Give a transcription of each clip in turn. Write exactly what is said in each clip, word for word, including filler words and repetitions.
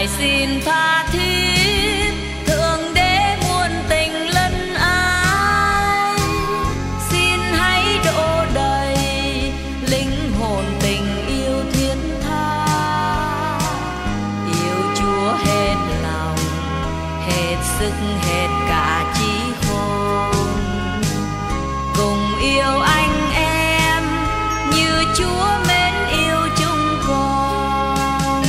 xin tha thiết, thượng đế muôn tình lân ái, xin hãy đổ đầy linh hồn tình yêu thiết tha. Yêu Chúa hết lòng, hết sức, hết cả trí khôn, cùng yêu anh em như Chúa mến yêu chúng con.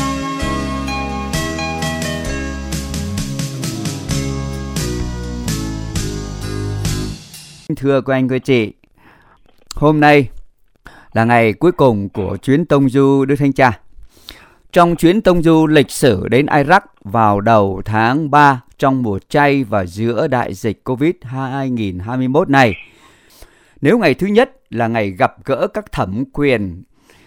Thưa quý anh quý chị, hôm nay là ngày cuối cùng của chuyến tông du Đức Thánh Cha. Trong chuyến tông du lịch sử đến Iraq vào đầu tháng ba trong mùa chay và giữa đại dịch Covid hai nghìn hai mươi mốt này, nếu ngày thứ nhất là ngày gặp gỡ các thẩm quyền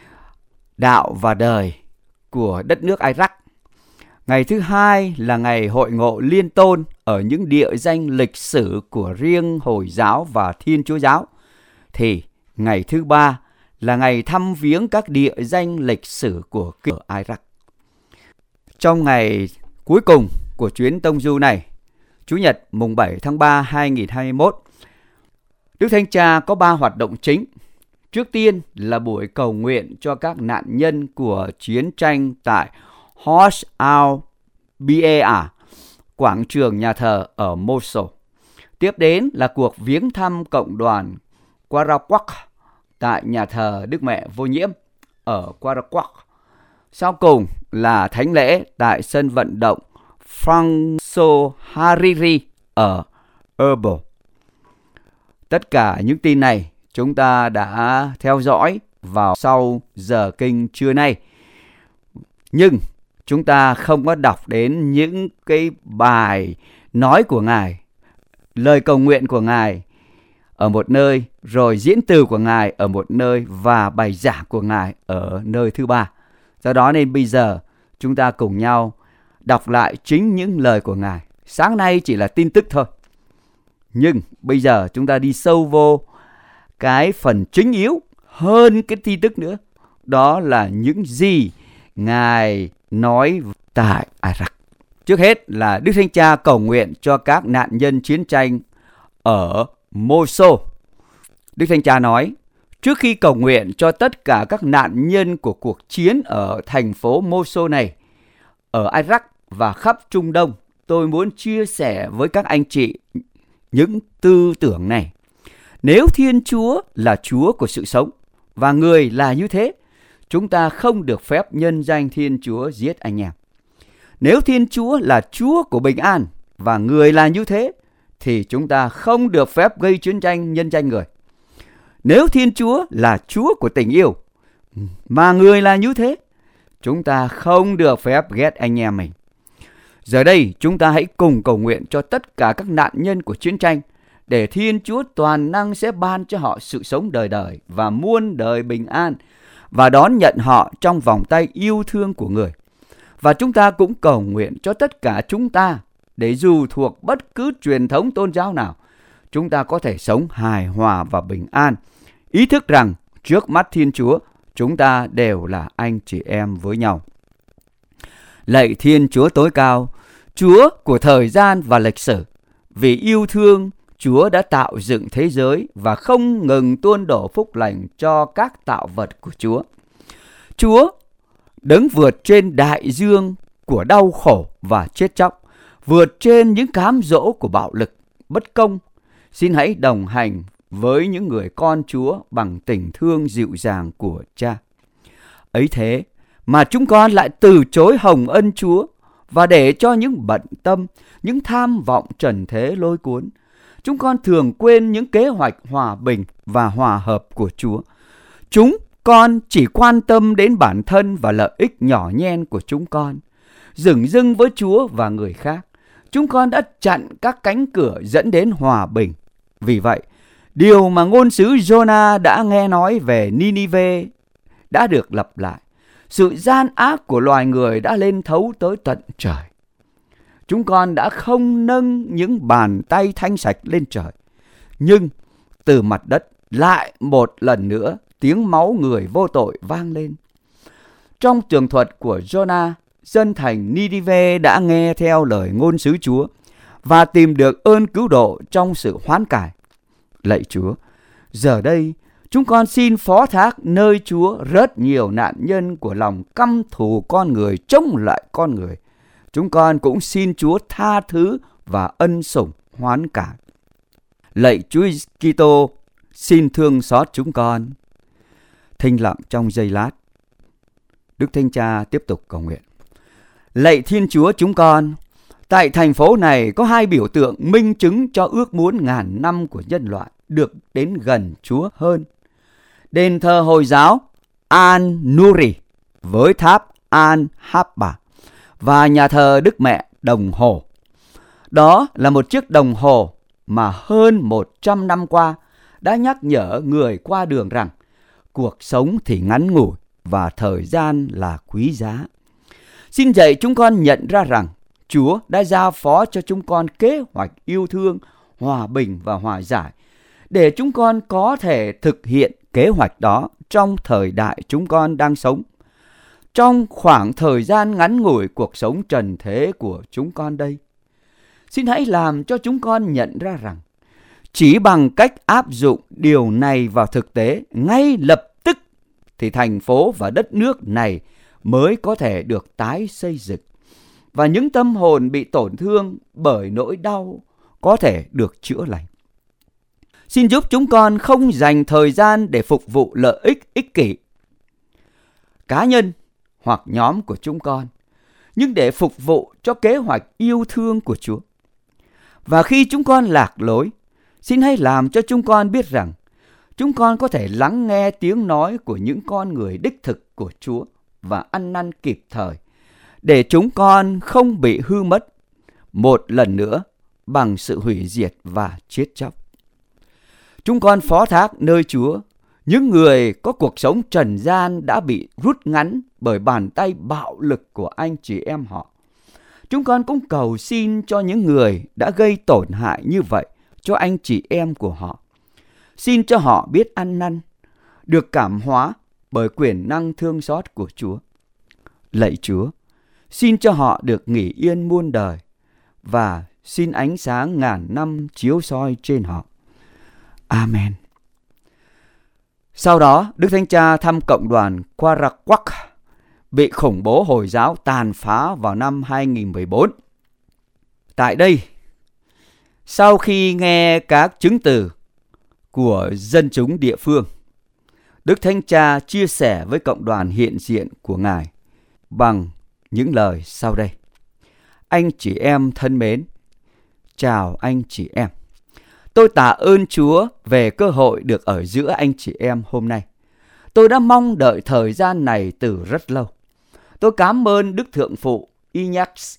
đạo và đời của đất nước Iraq, ngày thứ hai là ngày hội ngộ liên tôn ở những địa danh lịch sử của riêng Hồi giáo và Thiên Chúa giáo, thì ngày thứ ba là ngày thăm viếng các địa danh lịch sử của ở Iraq. Trong ngày cuối cùng của chuyến tông du này, Chủ nhật mùng bảy tháng ba năm hai nghìn hai mươi mốt, Đức Thánh Cha có ba hoạt động chính. Trước tiên là buổi cầu nguyện cho các nạn nhân của chiến tranh tại Hos al-Bi'a, quảng trường nhà thờ ở Mosul. Tiếp đến là cuộc viếng thăm cộng đoàn Qarawaq tại nhà thờ Đức Mẹ Vô Nhiễm ở Qarawaq. Sau cùng là thánh lễ tại sân vận động Franco Hariri ở Erbil. Tất cả những tin này chúng ta đã theo dõi vào sau giờ kinh trưa nay. Nhưng chúng ta không có đọc đến những cái bài nói của Ngài, lời cầu nguyện của Ngài ở một nơi, rồi diễn từ của Ngài ở một nơi và bài giảng của Ngài ở nơi thứ ba. Do đó nên bây giờ chúng ta cùng nhau đọc lại chính những lời của Ngài. Sáng nay chỉ là tin tức thôi, nhưng bây giờ chúng ta đi sâu vô cái phần chính yếu hơn cái tin tức nữa. Đó là những gì Ngài nói tại Iraq. Trước hết là Đức Thánh Cha cầu nguyện cho các nạn nhân chiến tranh ở Mosul. Đức Thánh Cha nói: trước khi cầu nguyện cho tất cả các nạn nhân của cuộc chiến ở thành phố Mosul này, ở Iraq và khắp Trung Đông, tôi muốn chia sẻ với các anh chị những tư tưởng này. Nếu Thiên Chúa là Chúa của sự sống và người là như thế, chúng ta không được phép nhân danh Thiên Chúa giết anh em. Nếu Thiên Chúa là Chúa của bình an và người là như thế, thì chúng ta không được phép gây chiến tranh nhân danh người. Nếu Thiên Chúa là Chúa của tình yêu mà người là như thế, chúng ta không được phép ghét anh em mình. Giờ đây chúng ta hãy cùng cầu nguyện cho tất cả các nạn nhân của chiến tranh, để Thiên Chúa toàn năng sẽ ban cho họ sự sống đời đời và muôn đời bình an, và đón nhận họ trong vòng tay yêu thương của người. Và chúng ta cũng cầu nguyện cho tất cả chúng ta, để dù thuộc bất cứ truyền thống tôn giáo nào, chúng ta có thể sống hài hòa và bình an, ý thức rằng trước mắt Thiên Chúa, chúng ta đều là anh chị em với nhau. Lạy Thiên Chúa tối cao, Chúa của thời gian và lịch sử, vì yêu thương, Chúa đã tạo dựng thế giới và không ngừng tuôn đổ phúc lành cho các tạo vật của Chúa. Chúa đấng vượt trên đại dương của đau khổ và chết chóc, vượt trên những cám dỗ của bạo lực, bất công, xin hãy đồng hành với những người con Chúa bằng tình thương dịu dàng của Cha. Ấy thế mà chúng con lại từ chối hồng ân Chúa, và để cho những bận tâm, những tham vọng trần thế lôi cuốn, chúng con thường quên những kế hoạch hòa bình và hòa hợp của Chúa. Chúng con chỉ quan tâm đến bản thân và lợi ích nhỏ nhen của chúng con. Dửng dưng với Chúa và người khác, chúng con đã chặn các cánh cửa dẫn đến hòa bình. Vì vậy, điều mà ngôn sứ Jonah đã nghe nói về Ninive đã được lặp lại. Sự gian ác của loài người đã lên thấu tới tận trời. Chúng con đã không nâng những bàn tay thanh sạch lên trời, nhưng từ mặt đất lại một lần nữa tiếng máu người vô tội vang lên. Trong tường thuật của Jonah, dân thành Ni-đi-vê đã nghe theo lời ngôn sứ Chúa và tìm được ơn cứu độ trong sự hoán cải. Lạy Chúa, giờ đây chúng con xin phó thác nơi Chúa rất nhiều nạn nhân của lòng căm thù con người chống lại con người. Chúng con cũng xin Chúa tha thứ và ân sủng hoán cải. Lạy Chúa Kitô, xin thương xót chúng con. Thinh lặng trong giây lát, Đức Thánh Cha tiếp tục cầu nguyện. Lạy Thiên Chúa chúng con, tại thành phố này có hai biểu tượng minh chứng cho ước muốn ngàn năm của nhân loại được đến gần Chúa hơn. Đền thờ Hồi giáo An-Nuri với tháp An-Habba và nhà thờ Đức Mẹ Đồng Hồ. Đó là một chiếc đồng hồ mà hơn một trăm năm qua đã nhắc nhở người qua đường rằng cuộc sống thì ngắn ngủi và thời gian là quý giá. Xin dạy chúng con nhận ra rằng Chúa đã giao phó cho chúng con kế hoạch yêu thương, hòa bình và hòa giải để chúng con có thể thực hiện kế hoạch đó trong thời đại chúng con đang sống. Trong khoảng thời gian ngắn ngủi cuộc sống trần thế của chúng con đây, xin hãy làm cho chúng con nhận ra rằng chỉ bằng cách áp dụng điều này vào thực tế ngay lập tức thì thành phố và đất nước này mới có thể được tái xây dựng và những tâm hồn bị tổn thương bởi nỗi đau có thể được chữa lành. Xin giúp chúng con không dành thời gian để phục vụ lợi ích ích kỷ cá nhân hoặc nhóm của chúng con, nhưng để phục vụ cho kế hoạch yêu thương của Chúa. Và khi chúng con lạc lối, xin hãy làm cho chúng con biết rằng chúng con có thể lắng nghe tiếng nói của những con người đích thực của Chúa và ăn năn kịp thời, để chúng con không bị hư mất một lần nữa bằng sự hủy diệt và chết chóc. Chúng con phó thác nơi Chúa những người có cuộc sống trần gian đã bị rút ngắn bởi bàn tay bạo lực của anh chị em họ. Chúng con cũng cầu xin cho những người đã gây tổn hại như vậy cho anh chị em của họ. Xin cho họ biết ăn năn, được cảm hóa bởi quyền năng thương xót của Chúa. Lạy Chúa, xin cho họ được nghỉ yên muôn đời và xin ánh sáng ngàn năm chiếu soi trên họ. Amen. Sau đó, Đức Thánh Cha thăm cộng đoàn Quaraqaq bị khủng bố Hồi giáo tàn phá vào năm hai nghìn không trăm mười bốn. Tại đây, sau khi nghe các chứng từ của dân chúng địa phương, Đức Thánh Cha chia sẻ với cộng đoàn hiện diện của Ngài bằng những lời sau đây. Anh chị em thân mến, chào anh chị em. Tôi tạ ơn Chúa về cơ hội được ở giữa anh chị em hôm nay. Tôi đã mong đợi thời gian này từ rất lâu. Tôi cảm ơn Đức Thượng Phụ Ignaz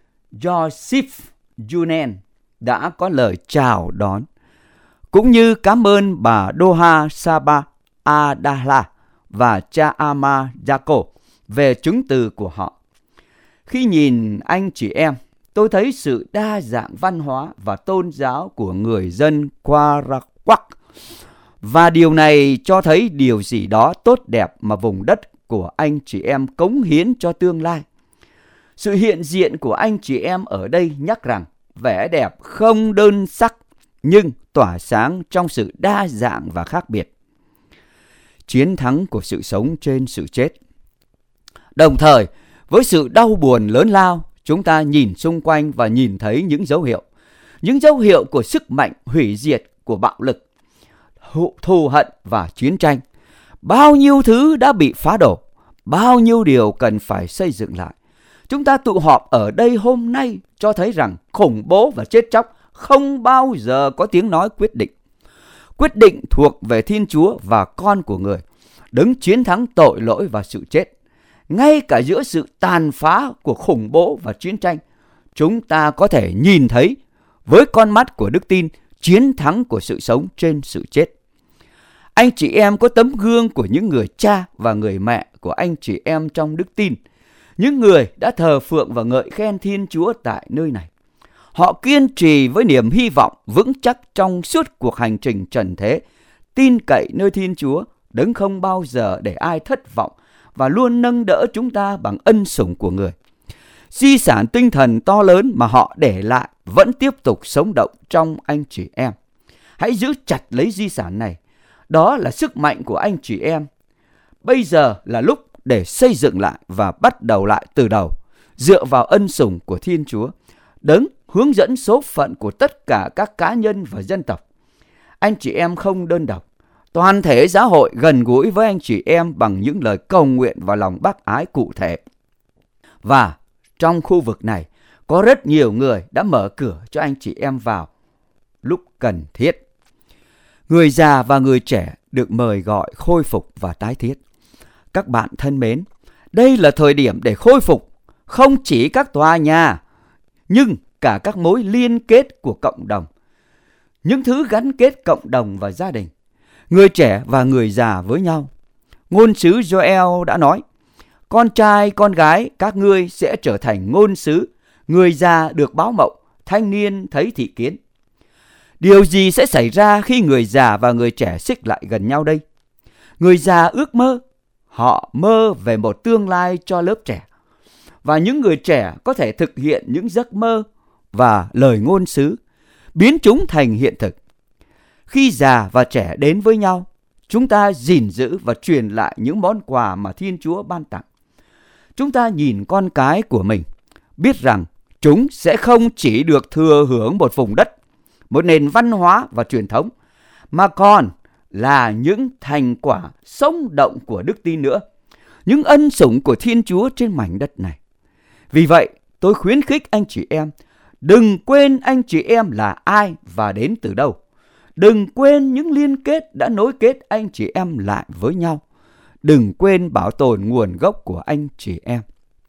Joseph Junen đã có lời chào đón, cũng như cảm ơn bà Doha Saba Adala và cha Ama Jaco về chứng từ của họ. Khi nhìn anh chị em, tôi thấy sự đa dạng văn hóa và tôn giáo của người dân Quaraqaq. Và điều này cho thấy điều gì đó tốt đẹp mà vùng đất của anh chị em cống hiến cho tương lai. Sự hiện diện của anh chị em ở đây nhắc rằng vẻ đẹp không đơn sắc nhưng tỏa sáng trong sự đa dạng và khác biệt. Chiến thắng của sự sống trên sự chết. Đồng thời, với sự đau buồn lớn lao, chúng ta nhìn xung quanh và nhìn thấy những dấu hiệu. Những dấu hiệu của sức mạnh hủy diệt của bạo lực, thù hận và chiến tranh. Bao nhiêu thứ đã bị phá đổ, bao nhiêu điều cần phải xây dựng lại. Chúng ta tụ họp ở đây hôm nay cho thấy rằng khủng bố và chết chóc không bao giờ có tiếng nói quyết định. Quyết định thuộc về Thiên Chúa và con của người, đấng chiến thắng tội lỗi và sự chết. Ngay cả giữa sự tàn phá của khủng bố và chiến tranh, chúng ta có thể nhìn thấy với con mắt của đức tin chiến thắng của sự sống trên sự chết. Anh chị em có tấm gương của những người cha và người mẹ của anh chị em trong đức tin, những người đã thờ phượng và ngợi khen Thiên Chúa tại nơi này. Họ kiên trì với niềm hy vọng vững chắc trong suốt cuộc hành trình trần thế, tin cậy nơi Thiên Chúa, đấng không bao giờ để ai thất vọng và luôn nâng đỡ chúng ta bằng ân sủng của người. di sản tinh thần to lớn mà họ để lại vẫn tiếp tục sống động trong anh chị em. Hãy giữ chặt lấy di sản này. Đó là sức mạnh của anh chị em. Bây giờ là lúc để xây dựng lại và bắt đầu lại từ đầu, dựa vào ân sủng của Thiên Chúa, đấng hướng dẫn số phận của tất cả các cá nhân và dân tộc. Anh chị em không đơn độc. Toàn thể giáo hội gần gũi với anh chị em bằng những lời cầu nguyện và lòng bác ái cụ thể. Và trong khu vực này, có rất nhiều người đã mở cửa cho anh chị em vào lúc cần thiết. Người già và người trẻ được mời gọi khôi phục và tái thiết. Các bạn thân mến, đây là thời điểm để khôi phục không chỉ các tòa nhà, nhưng cả các mối liên kết của cộng đồng. Những thứ gắn kết cộng đồng và gia đình, người trẻ và người già với nhau. Ngôn sứ Joel đã nói, con trai, con gái các ngươi sẽ trở thành ngôn sứ, người già được báo mộng, thanh niên thấy thị kiến. Điều gì sẽ xảy ra khi người già và người trẻ xích lại gần nhau đây? Người già ước mơ, họ mơ về một tương lai cho lớp trẻ. Và những người trẻ có thể thực hiện những giấc mơ và lời ngôn sứ, biến chúng thành hiện thực. Khi già và trẻ đến với nhau, chúng ta gìn giữ và truyền lại những món quà mà Thiên Chúa ban tặng. Chúng ta nhìn con cái của mình, biết rằng chúng sẽ không chỉ được thừa hưởng một vùng đất, một nền văn hóa và truyền thống, mà còn là những thành quả sống động của đức tin nữa, những ân sủng của Thiên Chúa trên mảnh đất này. Vì vậy, tôi khuyến khích anh chị em, đừng quên anh chị em là ai và đến từ đâu. Đừng quên những liên kết đã nối kết anh chị em lại với nhau. Đừng quên bảo tồn nguồn gốc của anh chị em.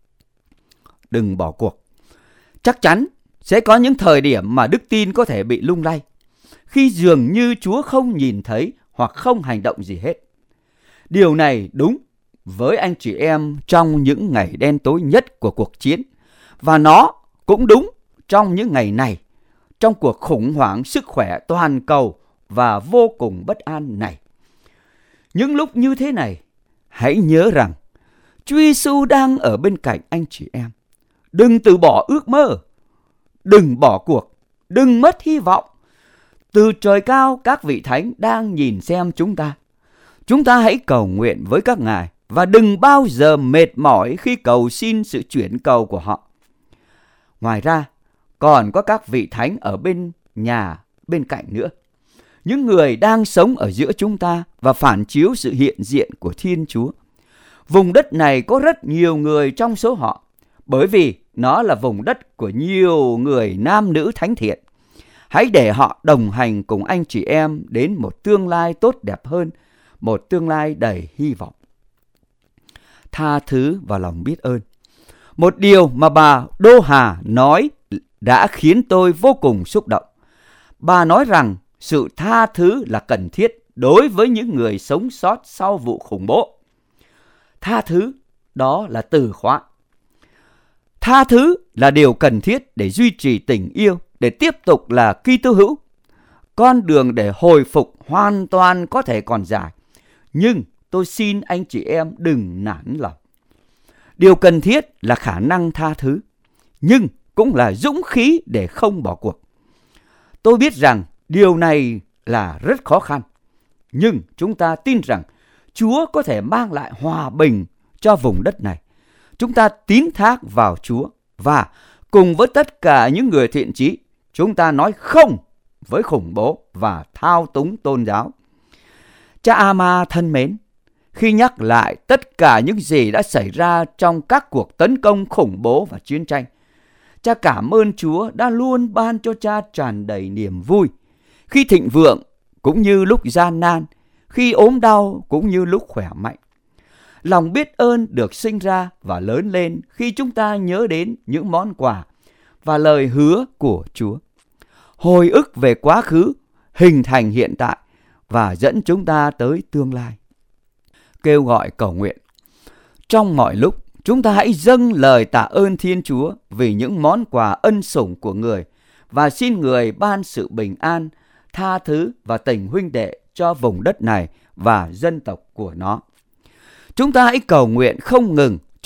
Đừng bỏ cuộc. Chắc chắn sẽ có những thời điểm mà đức tin có thể bị lung lay, khi dường như Chúa không nhìn thấy hoặc không hành động gì hết. Điều này đúng với anh chị em trong những ngày đen tối nhất của cuộc chiến, và nó cũng đúng trong những ngày này, trong cuộc khủng hoảng sức khỏe toàn cầu và vô cùng bất an này. Những lúc như thế này, hãy nhớ rằng Chúa Giêsu đang ở bên cạnh anh chị em. Đừng từ bỏ ước mơ, đừng bỏ cuộc, đừng mất hy vọng. Từ trời cao, các vị thánh đang nhìn xem chúng ta. Chúng ta hãy cầu nguyện với các ngài và đừng bao giờ mệt mỏi khi cầu xin sự chuyển cầu của họ. Ngoài ra, còn có các vị thánh ở bên nhà bên cạnh nữa. Những người đang sống ở giữa chúng ta và phản chiếu sự hiện diện của Thiên Chúa. Vùng đất này có rất nhiều người trong số họ, bởi vì nó là vùng đất của nhiều người nam nữ thánh thiện. Hãy để họ đồng hành cùng anh chị em đến một tương lai tốt đẹp hơn, một tương lai đầy hy vọng. Tha thứ và lòng biết ơn. Một điều mà bà Đô Hà nói đã khiến tôi vô cùng xúc động. Bà nói rằng sự tha thứ là cần thiết đối với những người sống sót sau vụ khủng bố. Tha thứ, đó là từ khóa. Tha thứ là điều cần thiết để duy trì tình yêu, để tiếp tục là Kitô hữu. Con đường để hồi phục hoàn toàn có thể còn dài, nhưng tôi xin anh chị em đừng nản lòng. Điều cần thiết là khả năng tha thứ, nhưng cũng là dũng khí để không bỏ cuộc. Tôi biết rằng điều này là rất khó khăn, nhưng chúng ta tin rằng Chúa có thể mang lại hòa bình cho vùng đất này. Chúng ta tín thác vào Chúa và cùng với tất cả những người thiện chí, chúng ta nói không với khủng bố và thao túng tôn giáo. Cha Ama thân mến, khi nhắc lại tất cả những gì đã xảy ra trong các cuộc tấn công khủng bố và chiến tranh, cha cảm ơn Chúa đã luôn ban cho cha tràn đầy niềm vui, khi thịnh vượng cũng như lúc gian nan, khi ốm đau cũng như lúc khỏe mạnh. Lòng biết ơn được sinh ra và lớn lên khi chúng ta nhớ đến những món quà và lời hứa của Chúa. Hồi ức về quá khứ hình thành hiện tại và dẫn chúng ta tới tương lai. Kêu gọi cầu nguyện. Trong mọi lúc, chúng ta hãy dâng lời tạ ơn Thiên Chúa vì những món quà ân sủng của người và xin người ban sự bình an, tha thứ và tình huynh đệ cho vùng đất này và dân tộc của nó. Chúng ta hãy cầu nguyện không ngừng cho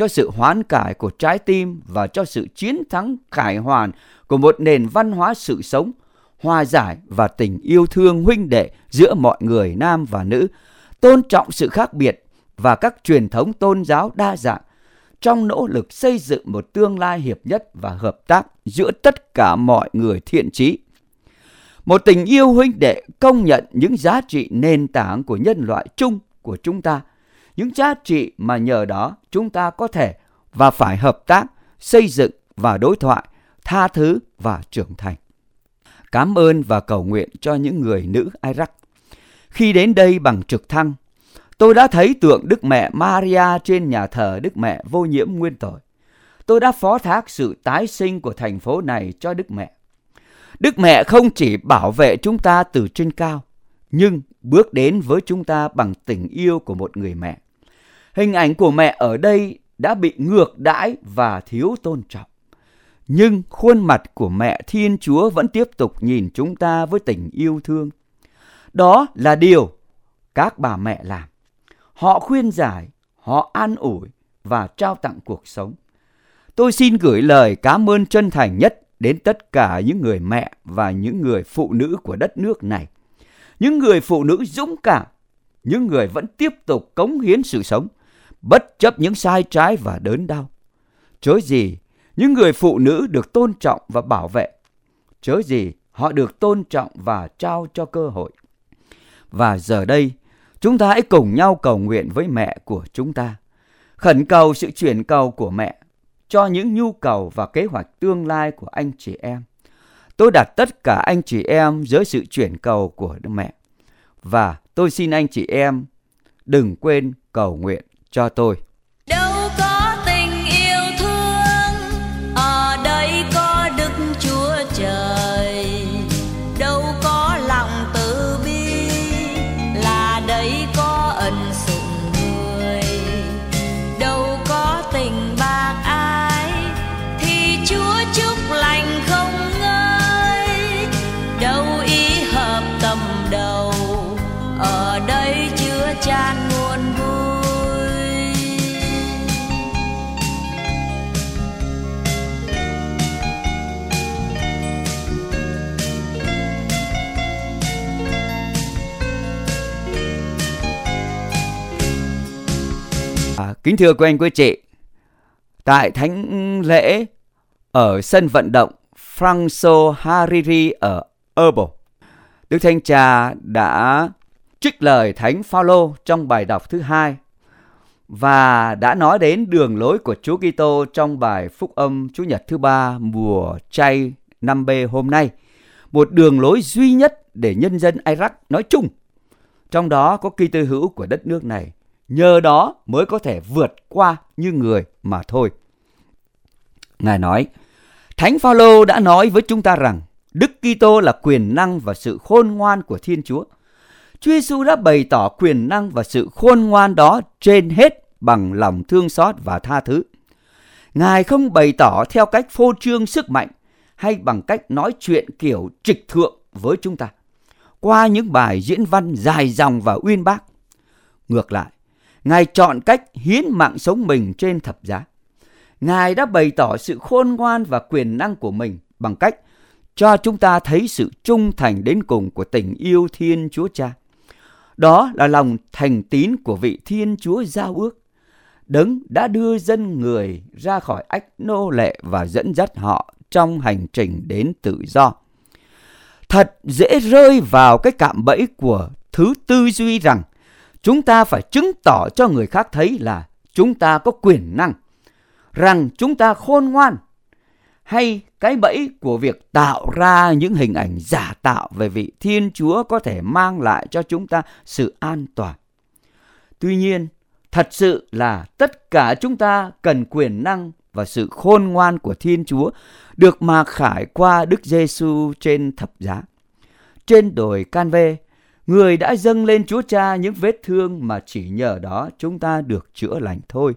cho sự hoán cải của trái tim và cho sự chiến thắng khải hoàn của một nền văn hóa sự sống, hòa giải và tình yêu thương huynh đệ giữa mọi người nam và nữ, tôn trọng sự khác biệt và các truyền thống tôn giáo đa dạng, trong nỗ lực xây dựng một tương lai hiệp nhất và hợp tác giữa tất cả mọi người thiện chí. Một tình yêu huynh đệ công nhận những giá trị nền tảng của nhân loại chung của chúng ta, những giá trị mà nhờ đó chúng ta có thể và phải hợp tác, xây dựng và đối thoại, tha thứ và trưởng thành. Cảm ơn và cầu nguyện cho những người nữ Iraq. Khi đến đây bằng trực thăng, tôi đã thấy tượng Đức Mẹ Maria trên nhà thờ Đức Mẹ vô nhiễm nguyên tội. Tôi đã phó thác sự tái sinh của thành phố này cho Đức Mẹ. Đức Mẹ không chỉ bảo vệ chúng ta từ trên cao, nhưng bước đến với chúng ta bằng tình yêu của một người mẹ. Hình ảnh của mẹ ở đây đã bị ngược đãi và thiếu tôn trọng. Nhưng khuôn mặt của mẹ Thiên Chúa vẫn tiếp tục nhìn chúng ta với tình yêu thương. Đó là điều các bà mẹ làm. Họ khuyên giải, họ an ủi và trao tặng cuộc sống. Tôi xin gửi lời cảm ơn chân thành nhất đến tất cả những người mẹ và những người phụ nữ của đất nước này. Những người phụ nữ dũng cảm, những người vẫn tiếp tục cống hiến sự sống, bất chấp những sai trái và đớn đau. Chớ gì, những người phụ nữ được tôn trọng và bảo vệ. Chớ gì, họ được tôn trọng và trao cho cơ hội. Và giờ đây, chúng ta hãy cùng nhau cầu nguyện với mẹ của chúng ta, khẩn cầu sự chuyển cầu của mẹ cho những nhu cầu và kế hoạch tương lai của anh chị em. Tôi đặt tất cả anh chị em dưới sự chuyển cầu của Đức Mẹ. Và tôi xin anh chị em đừng quên cầu nguyện cho tôi. Đâu có tình yêu thương, ở đây có Đức Chúa Trời. Đâu có lòng từ bi, là đây có ân sủng người. Đâu có tình bác ái, thì Chúa chúc lành không ngơi. Đâu ý hợp tâm đầu, ở đây chứa chan nguồn vui. À, kính thưa quý anh quý chị, tại thánh lễ ở sân vận động Franco Hariri ở Erbil, Đức Thánh Cha đã trích lời Thánh Phaolô trong bài đọc thứ hai và đã nói đến đường lối của Chúa Kitô trong bài Phúc âm Chủ nhật thứ ba mùa chay năm B hôm nay, một đường lối duy nhất để nhân dân Iraq nói chung, trong đó có Kitô hữu của đất nước này, nhờ đó mới có thể vượt qua như người mà thôi. Ngài nói, Thánh Phaolô đã nói với chúng ta rằng Đức Kitô là quyền năng và sự khôn ngoan của Thiên Chúa. Chúa Giêsu đã bày tỏ quyền năng và sự khôn ngoan đó trên hết bằng lòng thương xót và tha thứ. Ngài không bày tỏ theo cách phô trương sức mạnh hay bằng cách nói chuyện kiểu trịch thượng với chúng ta, qua những bài diễn văn dài dòng và uyên bác. Ngược lại, Ngài chọn cách hiến mạng sống mình trên thập giá. Ngài đã bày tỏ sự khôn ngoan và quyền năng của mình bằng cách cho chúng ta thấy sự trung thành đến cùng của tình yêu Thiên Chúa Cha. Đó là lòng thành tín của vị Thiên Chúa giao ước, Đấng đã đưa dân người ra khỏi ách nô lệ và dẫn dắt họ trong hành trình đến tự do. Thật dễ rơi vào cái cạm bẫy của thứ tư duy rằng chúng ta phải chứng tỏ cho người khác thấy là chúng ta có quyền năng, rằng chúng ta khôn ngoan, hay cái bẫy của việc tạo ra những hình ảnh giả tạo về vị Thiên Chúa có thể mang lại cho chúng ta sự an toàn. Tuy nhiên, thật sự là tất cả chúng ta cần quyền năng và sự khôn ngoan của Thiên Chúa được mặc khải qua Đức Giêsu trên thập giá. Trên đồi Can-vê, người đã dâng lên Chúa Cha những vết thương mà chỉ nhờ đó chúng ta được chữa lành thôi.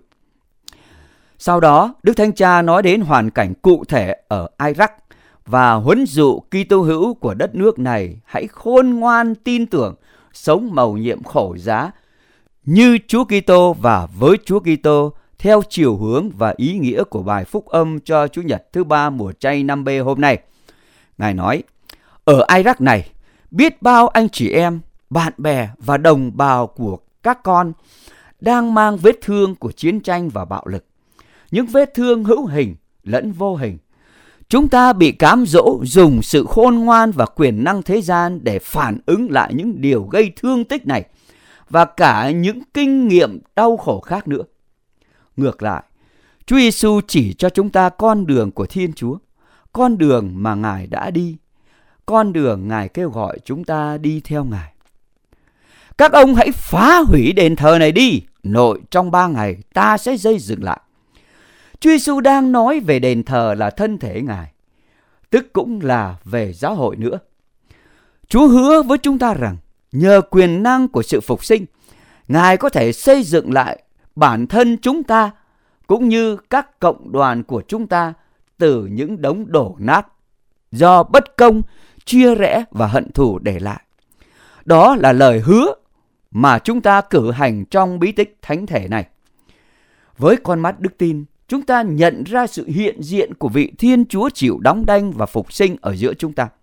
Sau đó, Đức Thánh Cha nói đến hoàn cảnh cụ thể ở Iraq và huấn dụ Kitô hữu của đất nước này hãy khôn ngoan tin tưởng, sống mầu nhiệm khổ giá như Chúa Kitô và với Chúa Kitô theo chiều hướng và ý nghĩa của bài phúc âm cho Chủ nhật thứ ba mùa chay năm B hôm nay. Ngài nói, ở Iraq này, biết bao anh chị em, bạn bè và đồng bào của các con đang mang vết thương của chiến tranh và bạo lực. Những vết thương hữu hình lẫn vô hình. Chúng ta bị cám dỗ dùng sự khôn ngoan và quyền năng thế gian để phản ứng lại những điều gây thương tích này và cả những kinh nghiệm đau khổ khác nữa. Ngược lại, Chúa Giêsu chỉ cho chúng ta con đường của Thiên Chúa, con đường mà Ngài đã đi, con đường Ngài kêu gọi chúng ta đi theo Ngài. Các ông hãy phá hủy đền thờ này đi, nội trong ba ngày ta sẽ xây dựng lại. Chúa Giêsu đang nói về đền thờ là thân thể Ngài, tức cũng là về giáo hội nữa. Chúa hứa với chúng ta rằng nhờ quyền năng của sự phục sinh, Ngài có thể xây dựng lại bản thân chúng ta cũng như các cộng đoàn của chúng ta từ những đống đổ nát do bất công, chia rẽ và hận thù để lại. Đó là lời hứa mà chúng ta cử hành trong bí tích thánh thể này. Với con mắt đức tin, chúng ta nhận ra sự hiện diện của vị Thiên Chúa chịu đóng đanh và phục sinh ở giữa chúng ta.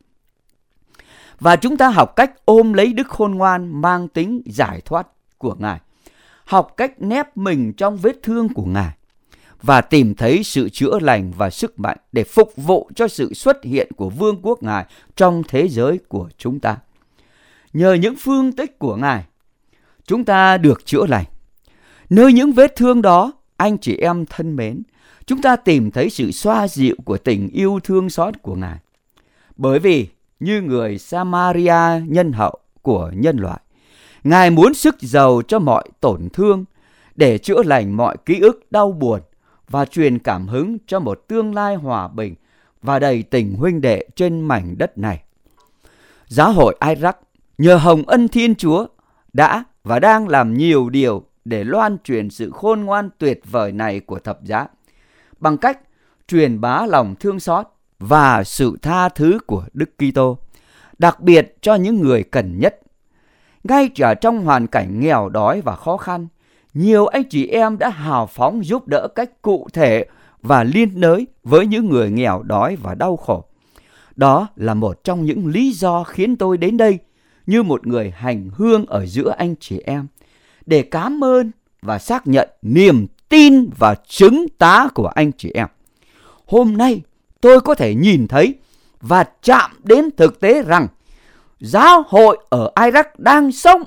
Và chúng ta học cách ôm lấy đức khôn ngoan mang tính giải thoát của Ngài, học cách nép mình trong vết thương của Ngài và tìm thấy sự chữa lành và sức mạnh để phục vụ cho sự xuất hiện của vương quốc Ngài trong thế giới của chúng ta. Nhờ những phương tích của Ngài, chúng ta được chữa lành. Nơi những vết thương đó, anh chị em thân mến, chúng ta tìm thấy sự xoa dịu của tình yêu thương xót của Ngài. Bởi vì như người Samaria nhân hậu của nhân loại, Ngài muốn sức giàu cho mọi tổn thương để chữa lành mọi ký ức đau buồn và truyền cảm hứng cho một tương lai hòa bình và đầy tình huynh đệ trên mảnh đất này. Giáo hội Iraq nhờ hồng ân Thiên Chúa đã và đang làm nhiều điều để loan truyền sự khôn ngoan tuyệt vời này của thập giá bằng cách truyền bá lòng thương xót và sự tha thứ của Đức Kitô, đặc biệt cho những người cần nhất. Ngay cả trong hoàn cảnh nghèo đói và khó khăn, nhiều anh chị em đã hào phóng giúp đỡ cách cụ thể và liên đới với những người nghèo đói và đau khổ. Đó là một trong những lý do khiến tôi đến đây như một người hành hương ở giữa anh chị em, để cảm ơn và xác nhận niềm tin và chứng tá của anh chị em. Hôm nay tôi có thể nhìn thấy và chạm đến thực tế rằng giáo hội ở Iraq đang sống,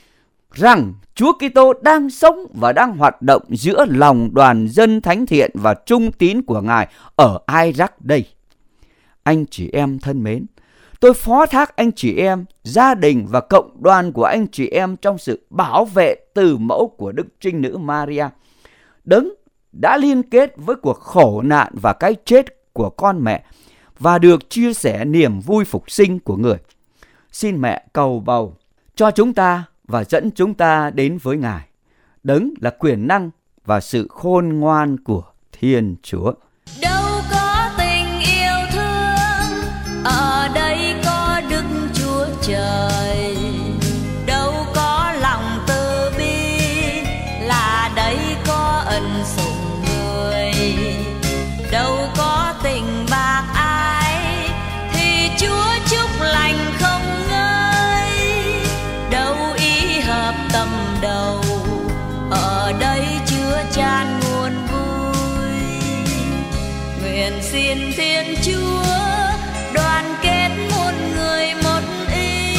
rằng Chúa Kitô đang sống và đang hoạt động giữa lòng đoàn dân thánh thiện và trung tín của Ngài ở Iraq đây. Anh chị em thân mến, tôi phó thác anh chị em, gia đình và cộng đoàn của anh chị em trong sự bảo vệ từ mẫu của Đức Trinh Nữ Maria, đấng đã liên kết với cuộc khổ nạn và cái chết của con mẹ và được chia sẻ niềm vui phục sinh của người. Xin mẹ cầu bầu cho chúng ta và dẫn chúng ta đến với Ngài, đấng là quyền năng và sự khôn ngoan của Thiên Chúa. Đâu có tình yêu thương, ở đây có Đức Chúa Trời. Đâu có lòng từ bi, là đây có ân sủng người. Đâu có tình bạc ai, thì Chúa chúc lành không ngơi. Đâu ý hợp tâm đầu, ở đây chứa chan nguồn vui. Nguyện xin Thiên Chúa đoàn kết muôn người một ý.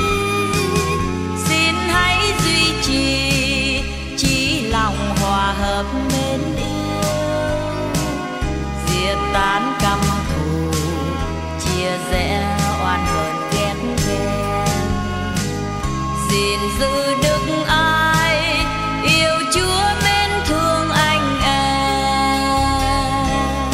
Xin hãy duy trì chí lòng hòa hợp mến yêu, diệt tán căm thù, chia rẽ oan hờn ghét ghen. Xin giữ đức ai, yêu Chúa mến thương anh em.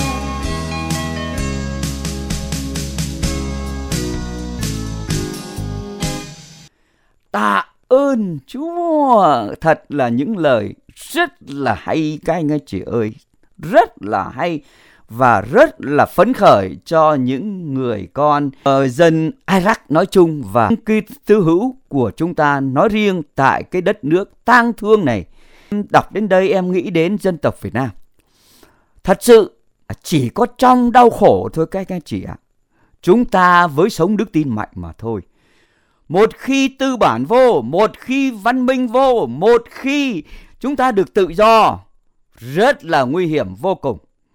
Tạ ơn Chúa, thật là những lời rất là hay các anh chị ơi, rất là hay và rất là phấn khởi cho những người con ở dân Iraq nói chung và Kitô hữu của chúng ta nói riêng tại cái đất nước tang thương này. Đọc đến đây em nghĩ đến dân tộc Việt Nam. Thật sự chỉ có trong đau khổ thôi các anh chị ạ, chúng ta với sống đức tin mạnh mà thôi. Một khi tư bản vô, một khi văn minh vô, một khi chúng ta được tự do, rất là nguy hiểm vô cùng.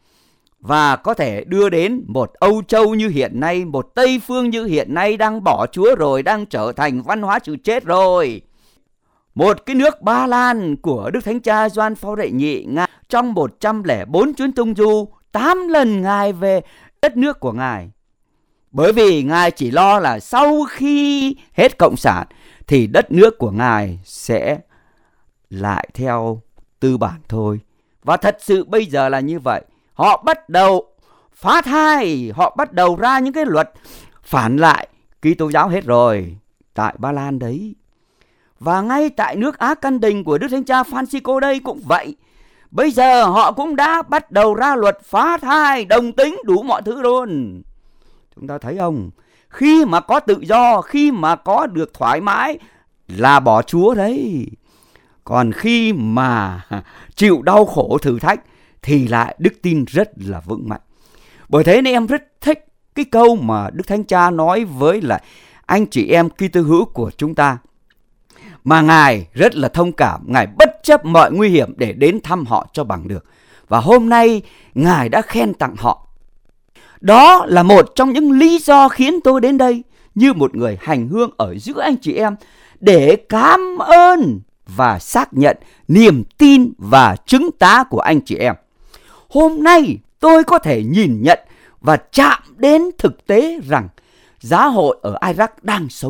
Và có thể đưa đến một Âu Châu như hiện nay, một Tây Phương như hiện nay đang bỏ Chúa rồi, đang trở thành văn hóa chịu chết rồi. Một cái nước Ba Lan của Đức Thánh Cha Gioan Phaolô đệ nhị, Ngài trong một trăm lẻ bốn chuyến tông du, tám lần Ngài về đất nước của Ngài. Bởi vì Ngài chỉ lo là sau khi hết cộng sản thì đất nước của Ngài sẽ lại theo tư bản thôi. Và thật sự bây giờ là như vậy. Họ bắt đầu phá thai, họ bắt đầu ra những cái luật phản lại Kitô giáo hết rồi tại Ba Lan đấy. Và ngay tại nước Á Căn Đình của Đức Thánh Cha Francisco đây cũng vậy. Bây giờ họ cũng đã bắt đầu ra luật phá thai, đồng tính, đủ mọi thứ luôn. Chúng ta thấy không? Khi mà có tự do, khi mà có được thoải mái là bỏ Chúa đấy. Còn khi mà chịu đau khổ thử thách thì lại đức tin rất là vững mạnh. Bởi thế nên em rất thích cái câu mà Đức Thánh Cha nói với lại anh chị em Kitô hữu của chúng ta, mà Ngài rất là thông cảm, Ngài bất chấp mọi nguy hiểm để đến thăm họ cho bằng được. Và hôm nay Ngài đã khen tặng họ. Đó là một trong những lý do khiến tôi đến đây như một người hành hương ở giữa anh chị em để cảm ơn và xác nhận niềm tin và chứng tá của anh chị em. Hôm nay tôi có thể nhìn nhận và chạm đến thực tế rằng giáo hội ở Iraq đang sống.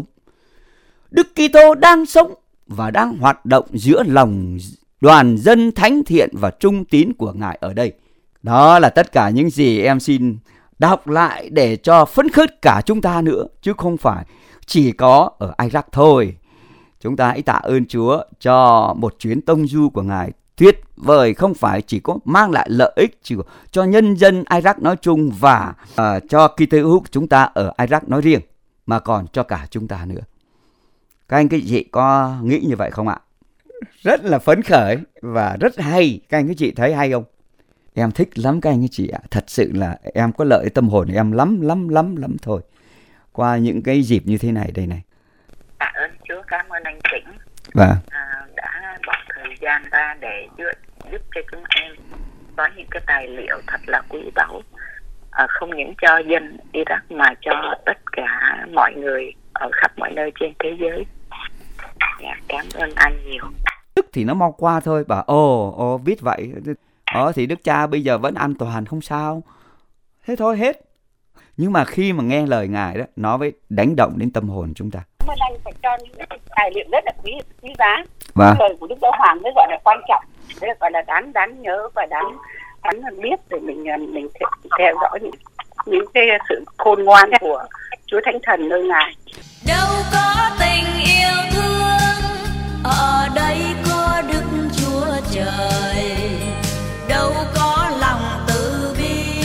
Đức Kitô đang sống và đang hoạt động giữa lòng đoàn dân thánh thiện và trung tín của Ngài ở đây. Đó là tất cả những gì em xin đọc lại để cho phấn khích cả chúng ta nữa, chứ không phải chỉ có ở Iraq thôi. Chúng ta hãy tạ ơn Chúa cho một chuyến tông du của Ngài tuyệt vời, không phải chỉ có mang lại lợi ích chỉ cho nhân dân Iraq nói chung và uh, cho Kitô hữu chúng ta ở Iraq nói riêng, mà còn cho cả chúng ta nữa. Các anh các chị có nghĩ như vậy không ạ? Rất là phấn khởi và rất hay. Các anh các chị thấy hay không? Em thích lắm các anh các chị ạ. Thật sự là em có lợi tâm hồn em lắm lắm lắm lắm thôi. Qua những cái dịp như thế này đây này. Tạ ơn Chúa, cảm ơn anh Tĩnh. Vâng. À, đã bỏ thời gian ra để giúp, giúp cho chúng em có những cái tài liệu thật là quý báu. À, không những cho dân Iraq mà cho tất cả mọi người ở khắp mọi nơi trên thế giới. Dạ, cảm ơn anh nhiều. Đức thì nó mau qua thôi, bà ồ ồ viết vậy. Ờ thì Đức Cha bây giờ vẫn an toàn không sao. Thế thôi hết. Nhưng mà khi mà nghe lời Ngài đó, nó mới đánh động đến tâm hồn chúng ta. Cảm ơn anh phải cho những tài liệu rất là quý quý giá. Vâng. Lời của Đức Giáo Hoàng mới gọi là quan trọng, đấy là gọi là đáng đáng nhớ và đáng đáng biết để mình mình theo dõi những những cái sự khôn ngoan của Chúa Thánh Thần nơi Ngài. Đâu có tình yêu thương, ở đây có Đức Chúa Trời. Đâu có lòng từ bi,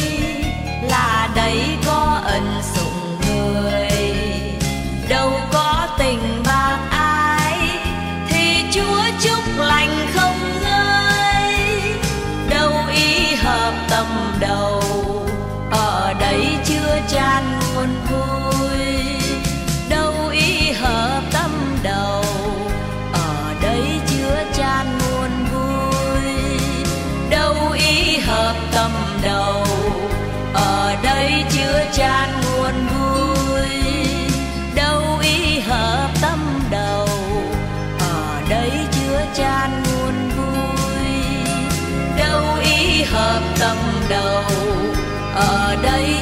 là đây có ân sủng người. Đâu có tình bạc ai, thì Chúa chúc lành không ngơi. Đâu ý hợp tâm đầu, ở đây chưa chan nguồn vui. Đâu ý hợp tâm đầu, ở đây chưa chan nguồn vui. Đâu ý hợp tâm đầu, ở đây chưa chan nguồn vui. Đâu ý hợp tâm đầu, ở đây chưa chan nguồn vui. Đâu ý hợp tâm đầu, ở đây